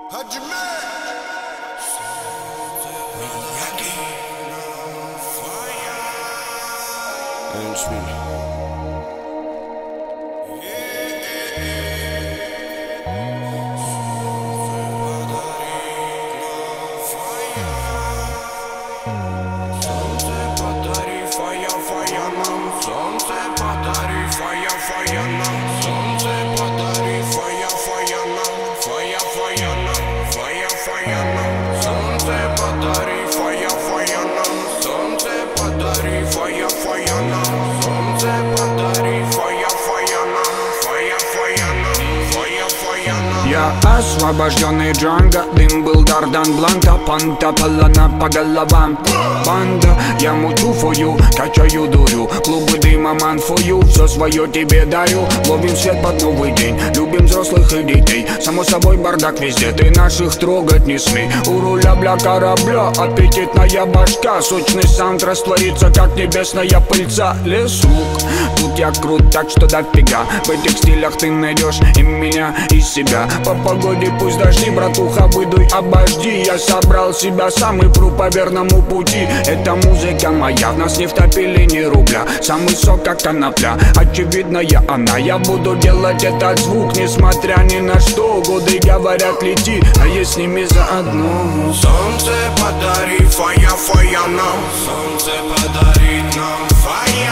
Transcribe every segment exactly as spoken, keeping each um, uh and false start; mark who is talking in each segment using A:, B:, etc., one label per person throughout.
A: Я освобожденный Джанго, дым был Дардан Бланта, панта палана по головам. Банда, я мучу фою, качаю дурю, клубы дыма манфую, все свое тебе дарю. Ловим свет под новый день, любим взрослых и детей. Само собой бардак везде, ты наших трогать не смей. У руля бля корабля, аппетитная башка, сочный саунд растворится, как небесная пыльца. Лесук, тут я крут, так что дофига. В этих стилях ты найдешь и меня, и себя. По погоде пусть дожди, братуха, выдуй, обожди. Я собрал себя сам и пру по верному пути. Эта музыка моя, в нас не втопили ни рубля. Самый сок, как конопля, очевидная она. Я буду делать этот звук, несмотря ни на что. Годы говорят, лети, а я с ними заодно.
B: Солнце подари, фая, фая нам. Солнце подарит нам фая.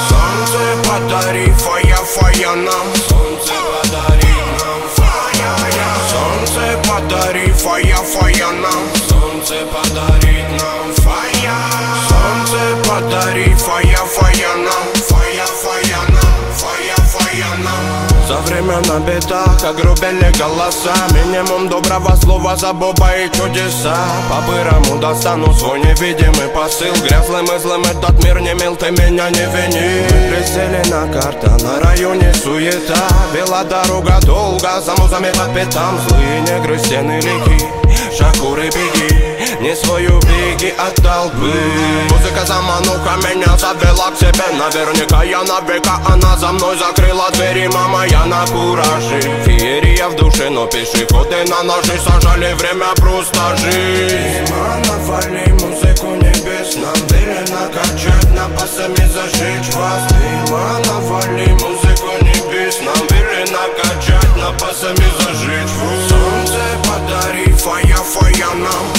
B: Солнце подари, фая, фая нам. Солнце подарит нам фая. Солнце подари, фая, фая нам. Солнце подарит нам фая. Солнце подари, фая, фая нам. Фая, фая нам, фая, фая нам. За время на битах огрубели голоса. Минимум доброго слова за Боба и чудеса. По-бырому достану свой невидимый посыл. Грязным и злым этот мир не мил, ты меня не вини. Мы присели на карта, на районе суета. Бела дорога долго, за музами по пятам. Злые негры, стены реки, шакуры беги. Не свою беги от толпы. Музыка замануха меня завела к себе. Наверняка я на века, она за мной закрыла двери. Мама, я на кураже, феерия в душе, но пешеходы на ножи сажали, время просто жить. Навали музыку небес, нам велено качать, напасами зажечь вас. Дыма, навали музыку небес, нам велено качать, напасами зажечь вас. Солнце подари, фая, фая нам.